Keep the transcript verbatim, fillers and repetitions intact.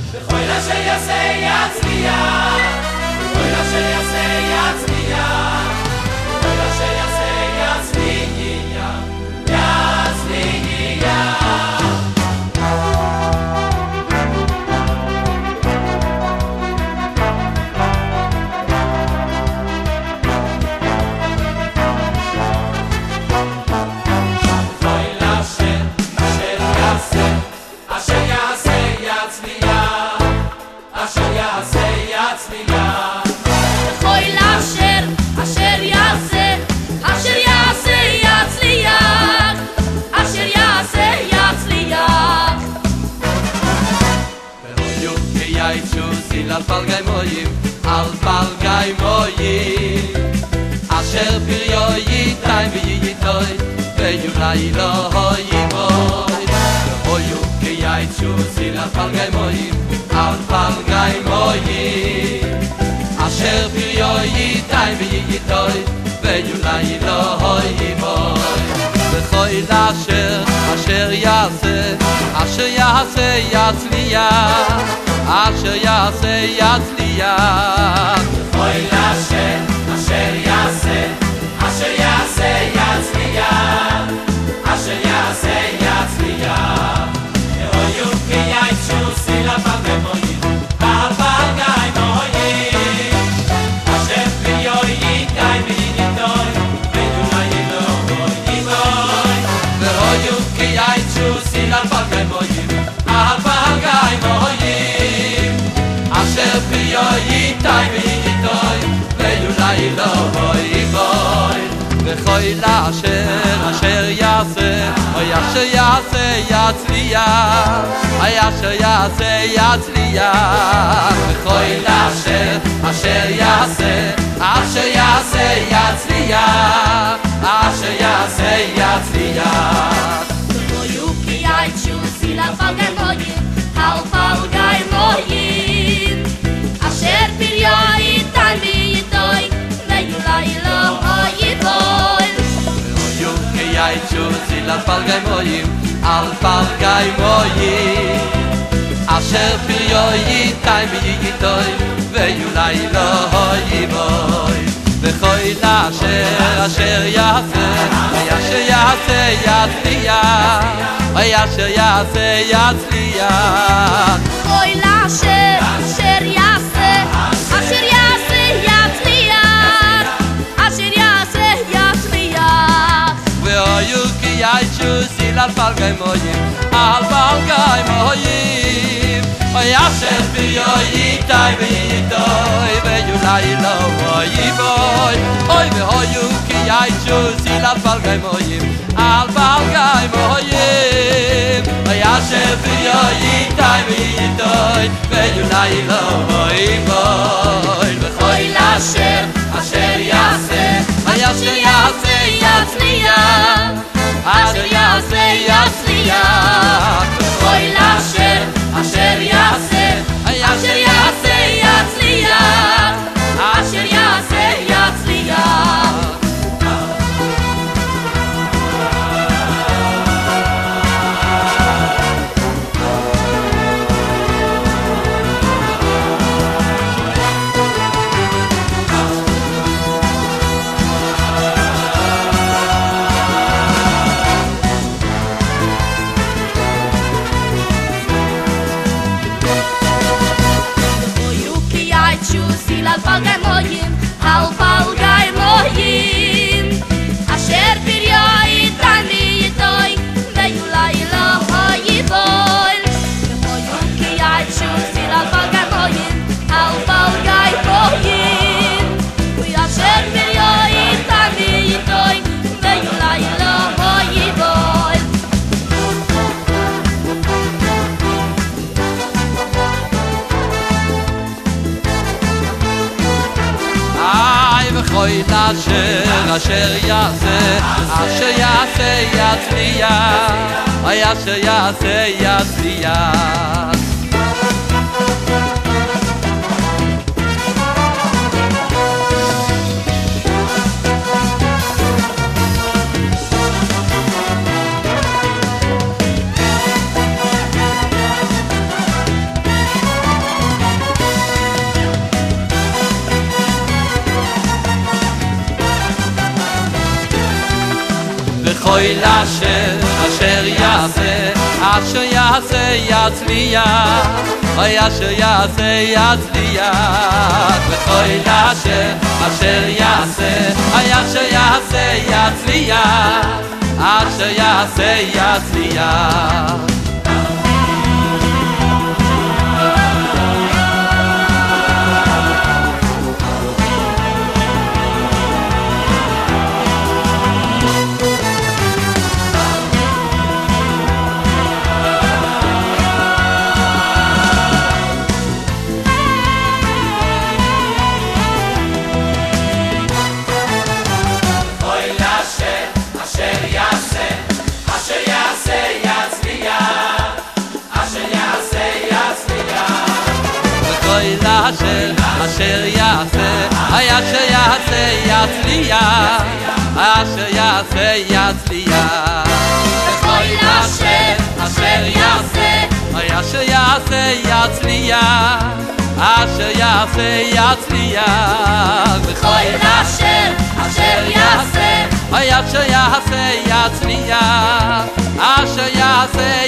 וכל אשר יעשה יצליח, וכל אשר יעשה יצליח, וכל אשר יעשה יצליח, יצליח. על פלגי מויים, על פלגי מויים אשר פריו ייתיים וייתוי ויולי לא יימוי והויו כיייצ'ו זיל על פלגי מויים, על פלגי מויים אשר פריו ייתיים וייתוי ויולי לא יימוי וכל אשר אשר יעשה אשר יעשה יצליח אשר יעשה יצליח וכל אשר אשר יעשה אשר יעשה יצליח אשר יעשה יצליח והויו כיייצ'ו זיל על פלגי מויים על פלגי מויים אשר פריו ייתיים וייתוי ויולי לא יימוי והויו כיייצ'ו זיל על פלגי מויים על פלגי מויים אשר פריו ייתיים וייתוי ויולי לא יימוי וכל אשר אשר יעשה אוי אשר יעשה יצליח אוי אשר יעשה יצליח וכל אשר אשר יעשה אשר יעשה יצליח אשר יעשה יצליח והויו כיייצ'ו זיל על פלגי מויים על פלגי מויים אשר פריו ייתיים וייתוי ויולי לא יימוי והויו כיייצ'ו זיל על פלגי מויים על פלגי מויים אשר פריו ייתיים וייתוי ויולי לא יימוי וכל אשר אשר יעשה אשר יעשה יצליח אוי אשר יעשה יצליח כל אשר אשר יעשה אשר יעשה יצליח אשר יעשה יצליח והויו כיייצ'ו זיל על פלגי מויים על פלגי מויים אוי אשר פריו ייתיים וייתוי ויולי לא יימוי אוי והויו כיייצ'ו זיל על פלגי מויים על פלגי מויים אוי אשר פריו ייתיים וייתוי ויולי לא יימוי וכל אשר אשר יעשה אשר יעשה יצליח אשר יעשה יצליח כל אשר אשר יעשה אשר יעשה יצליח אשר יעשה יצליח זיל על פלגי מויים על פלגי מויים אשר פריו ייתיים וייתוי ויולי לא יימוי והויו כיייצ'ו זיל על פלגי מויים על פלגי מויים אשר פריו ייתיים וייתוי ויולי לא יימוי וכל אשר אשר יעשה אשר יעשה יצליח אוי אשר יעשה יצליח וכל אשר אשר יעשה אשר יעשה יצליח אוי אשר יעשה יצליח וכל אשר אשר יעשה אוי אשר יעשה יצליח אשר יעשה יצליח אשר אשר יעשה אי אשר יעשה יצליח אשר יעשה יצליח וכל אשר אשר יעשה אי אשר יעשה יצליח אשר יעשה יצליח וכל אשר אשר יעשה אי אשר יעשה יצליח אשר יעשה